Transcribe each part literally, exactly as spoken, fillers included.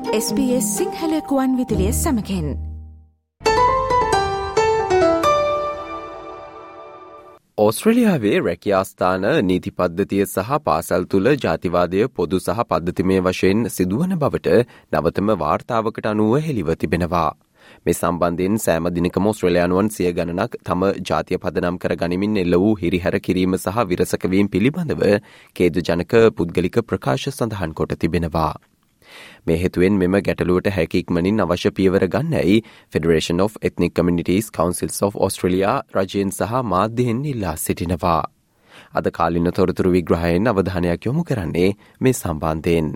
S B S Sinhala ගුවන් විදුලිය සමගින් ඕස්ට්‍රේලියාවේ රැකියා ස්ථාන නීති පද්ධතිය සහ පාසල් තුළ ජාතිවාදය පොදු සහ පද්ධතිමය වශයෙන් සිදුවන බවට නවතම වාර්තාවකට අනුව හෙළිව තිබෙනවා. මේ සම්බන්ධයෙන් සෑම දිනකම ඕස්ට්‍රේලියානුවන් සිය ගණනක් තම ජාතිය පදනම් කර ගනිමින් එල්ල වූ හිරිහැර කිරීම සහ විරසකවීම පිළිබඳව ඛේදජනක පුද්ගලික ප්‍රකාශ සඳහන් කොට තිබෙනවා. මේ හේතුවෙන් මෙම ගැටලුවට හැකි ඉක්මනින් අවශ්‍ය පියවර ගන්නයි Federation of Ethnic Communities Councils of Australia රජයෙන් සහ මාධ්‍යයෙන් ඉල්ලා සිටිනවා. අද කාලින තොරතුරු විග්‍රහයෙන් අවධානයක් යොමු කරන්නේ මේ සම්බන්ධයෙන්.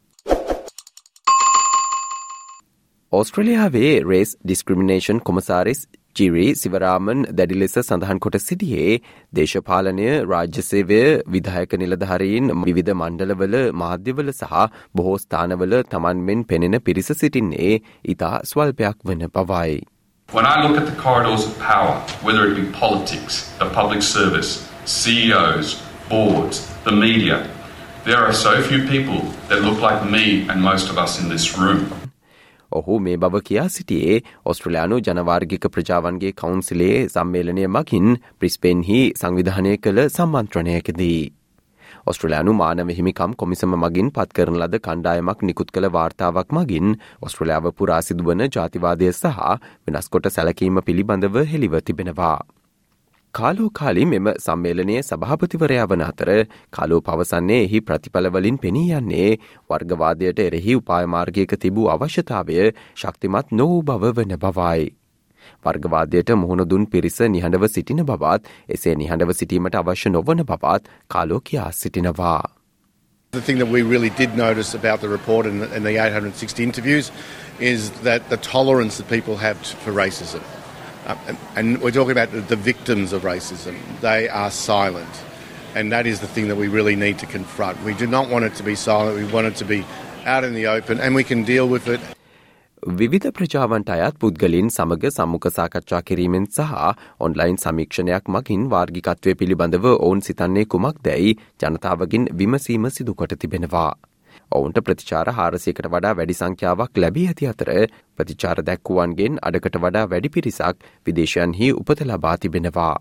ඕස්ට්‍රේලියාවේ රේස් ඩිස්ක්‍රිමිනේෂන් කොමසාරිස් ජිරි සිවරාමන් දැඩි ලෙස සඳහන් කොට සිටියේ දේශපාලනය රාජ්‍ය සේවය විධායක නිලධාරීන් විවිධ මණ්ඩලවල මාධ්‍යවල සහ බොහෝ ස්ථානවල තමන් මෙන් පෙනෙන පිරිස සිටින්නේ ඉතා ස්වල්පයක් වන බවයි. When I look at the corridors of power, whether it be politics, the public service, C E Os, boards, the media, there are so few people that look like me and most of us in this room. ඔහු මේ බව කියා සිටියේ ඔස්ට්‍රේලියානු ජනවාර්ගික ප්‍රජාවන්ගේ කවුන්සිලේ සම්මේලනය මගින් බ්‍රිස්බේන්හි සංවිධානය කළ සම්මන්ත්‍රණයකදී. ඔස්ට්‍රේලියානු මානව හිමිකම් කොමිසම මගින් පත් කරන ලද කණ්ඩායමක් නිකුත් කළ වාර්තාවක් මගින් ඔස්ට්‍රේලියාව පුරා සිදුවන ජාතිවාදය සහ වෙනස්කොට සැලකීම පිළිබඳව හෙළිව තිබෙනවා. කාලෝ කාලි මෙම සම්මේලනයේ සභාපතිවරයා වන අතර කාලෝ පවසන්නේ එහි ප්‍රතිඵලවලින් පෙනී යන්නේ වර්ගවාදයට එරෙහි උපාය මාර්ගයක තිබූ අවශ්‍යතාවය ශක්තිමත් නොවූ බව වන බවයි. වර්ගවාදයට මුහුණ දුන් පිරිස නිහඬව සිටින බවත් එසේ නිහඬව සිටීමට අවශ්‍ය නොවන බවත් කාලෝ කියා සිටිනවා. The thing that we really did notice about the report and the, and the eight hundred sixty interviews is that the tolerance that people have for racism. Um, and, and we're talking about the, the victims of racism. They are silent. And that is the thing that we really need to confront. We do not want it to be silent. We want it to be out in the open and we can deal with it. විවිධ ප්‍රජාවන්ට අයත් පුද්ගලින් සමග සම්මුඛ සාකච්ඡා කිරීමෙන් සහ online සමීක්ෂණයක් මගින් වාර්ගිකත්වය පිළිබඳව ඔවුන් සිතන්නේ කුමක්දැයි ජනතාවගෙන් විමසීම සිදු කොට තිබෙනවා. ඔවුන්ට ප්‍රතිචාර හාරසියකට වඩා වැඩි සංඛ්‍යාවක් ලැබී ඇති අතර ප්‍රතිචාර දැක්වුවන්ගෙන් අඩකට වඩා වැඩි පිරිසක් විදේශයන්හි උපත ලබා තිබෙනවා.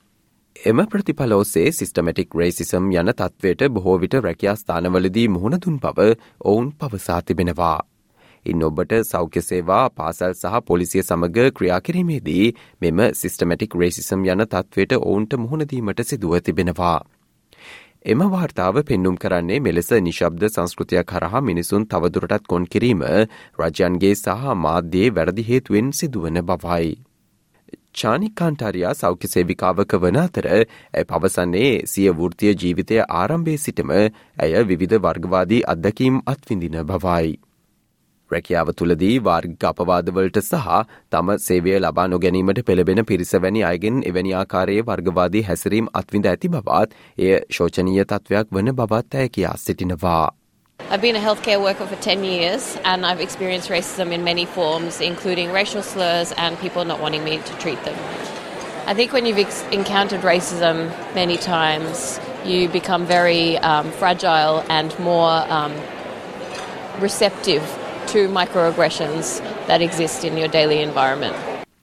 එම ප්‍රතිඵල ඔස්සේ සිස්ටමැටික් රේසිසම් යන තත්වයට බොහෝ විට රැකියා ස්ථානවලදී මුහුණ දුන් බව ඔවුන් පවසා තිබෙනවා. ඉන් ඔබට සෞඛ්‍ය සේවා පාසල් සහ පොලිසිය සමග ක්‍රියා කිරීමේදී මෙම සිස්ටමැටික් රේසිසම් යන තත්වයට ඔවුන්ට මුහුණ දීමට සිදුව තිබෙනවා. එම වාර්තාව පෙන්නුම් කරන්නේ මෙලෙස නිශ්ශබ්ද සංස්කෘතියක් හරහා මිනිසුන් තවදුරටත් කොන් කිරීම රජයන්ගේ සහ මාධ්‍යයේ වැරදි හේතුවෙන් සිදුවන බවයි. චානික් කාන්ටාරියා සෞඛ්‍ය සේවිකාවක වන අතර ඇය පවසන්නේ සිය වෘත්තීය ජීවිතය ආරම්භයේ සිටම ඇය විවිධ වර්ගවාදී අත්දැකීම් අත්විඳින බවයි. රැකියාව තුළදී වාර්ගික අපවාදවලට සහ තම සේවය ලබා නොගැනීමට පෙළඹෙන පිරිස වැනි අයගෙන් එවැනි ආකාරයේ වර්ගවාදී හැසිරීම් අත්විඳ ඇති බවත් එය ශෝචනීය තත්වයක් වන බවත් ඇය කියා සිටිනවා. I've been a healthcare worker for ten years and I've experienced racism in many forms, including racial slurs and people not wanting me to treat them. I think when you've ex- encountered racism many times, you become very um, fragile and more um, receptive to microaggressions that exist in your daily environment.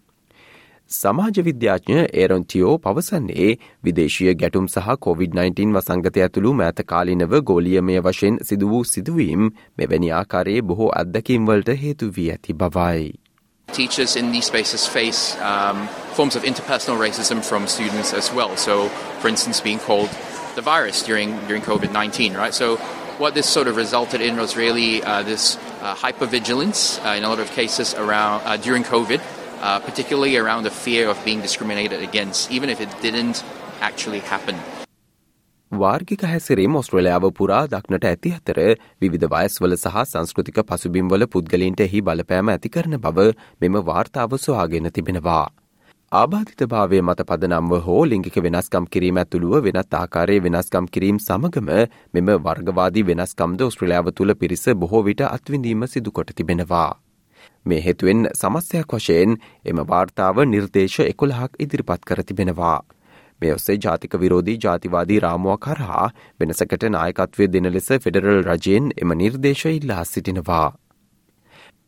සමාජ විද්‍යාඥ ඒරොන් ටියෝ පවසන්නේ විදේශීය ගැටුම් සහ Covid nineteen වසංගතය ඇතුළු මෑත කාලිනව ගෝලීයමය වශයෙන් සිදු වූ සිදුවීම් මෙවැනි ආකාරයේ බොහෝ අත්දැකීම් වලට හේතු වී ඇති බවයි. Teachers in these spaces face um, forms of interpersonal racism from students as well. So, for instance, being called the virus during during COVID nineteen, right? So what this sort of resulted in was really uh, this uh, hypervigilance uh, in a lot of cases around uh, during COVID, uh, particularly around the fear of being discriminated against, even if it didn't actually happen. වාර්ගික හැසිරීම ඔස්ට්‍රේලියාව පුරා දක්නට ඇති අතර විවිධ වයස්වල සහ සංස්කෘතික පසුබිම්වල පුද්ගලයන්ට එහි බලපෑම ඇති කරන බව මෙම වාර්තාව සොයාගෙන තිබෙනවා. ආබාධිතභාවය මත පදනම්ව හෝ ලිංගික වෙනස්කම් කිරීම ඇතුළුව වෙනත් ආකාරයේ වෙනස්කම් කිරීම සමගම මෙම වර්ගවාදී වෙනස්කම්ද ඔස්ට්‍රේලියාව තුළ පිරිස බොහෝ විට අත්විඳීම සිදු කොට තිබෙනවා. මේ හේතුවෙන් සමස්තයක් වශයෙන් එම වාර්තාව නිර්දේශ එකොළහක් ඉදිරිපත් කර තිබෙනවා. මේ ඔස්සේ ජාතික විරෝධී ජාතිවාදී රාමුවක් හරහා වෙනසකට නායකත්වය දෙන ලෙස ෆෙඩරල් රජයෙන් එම නිර්දේශ ඉල්ලා සිටිනවා.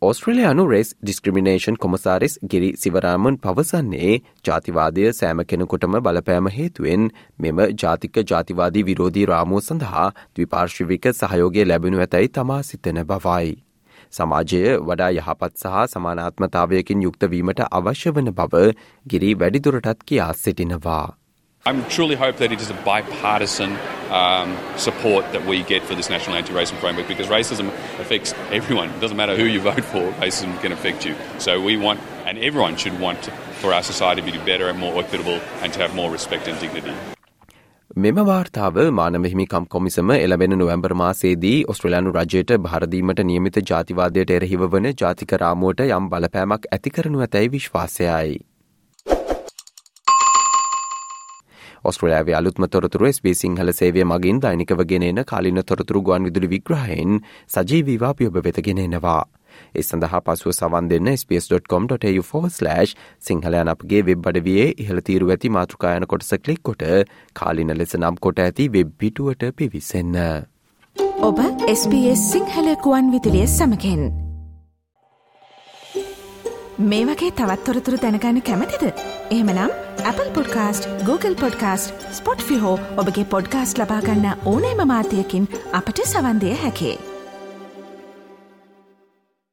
ඕස්ට්‍රේලියානු රේස් ඩිස්ක්‍රිමිනේෂන් කොමසාරිස් ගිරි සිවරාමන් පවසන්නේ ජාතිවාදය සෑම කෙනෙකුටම බලපෑම හේතුවෙන් මෙම ජාතික ජාතිවාදී විරෝධී රාමුව සඳහා ද්විපාර්ශ්වික සහයෝගය ලැබෙනු ඇතැයි තමා සිතන බවයි. සමාජය වඩා යහපත් සහ සමානාත්මතාවයකින් යුක්ත වීමට අවශ්‍ය වන බව ගිරි වැඩිදුරටත් කියා සිටිනවා. I truly hope that it is a bipartisan um, support that we get for this National Anti-Racism Framework, because racism affects everyone. It doesn't matter who you vote for, racism can affect you. So we want, and everyone should want for our society to be better and more equitable and to have more respect and dignity. මෙම වාර්තාව මානව හිමිකම් කොමිසම එළඹෙන නොවැම්බර් මාසයේදී ඔස්ට්‍රේලියානු රජයට භාර දීමට නියමිත ජාතිවාදයට එරෙහිව වන ජාතික රාමුවට යම් බලපෑමක් ඇති කරනු ඇතැයි විශ්වාසයයි. ඔස්ට්‍රේලියාවේ අලුත්ම තොරතුරු එස් බී එස් සිංහල සේවය මගින් දෛනිකව ගෙනෙන කාලින තොරතුරු ගුවන් විදුලි විග්‍රහයෙන් සජීවීව අපි ඔබ වෙත ගෙනෙනවා. ඒ සඳහා පසුව සවන් දෙන්න S B S dot com dot A U forward slash Sinhala යන අපගේ වෙබ් අඩවියේ ඉහළ තීරුව ඇති මාතෘකා යන කොටස ක්ලික් කොට කාලින ලෙස නම් කොට ඇති වෙබ් පිටුවට පිවිසෙන්න. ඔබ එස් බී එස් සිංහල ගුවන් විදුලිය සමගින් මේ වගේ තවත් තොරතුරු දැනගන්න කැමතිද? එහෙමනම් Apple Podcast, Google Podcast, Spotify හෝ ඔබගේ පොඩ්කාස්ට් ලබා ගන්න ඕනෑම මාධ්‍යයකින් අපට සවන් දෙය හැකියි.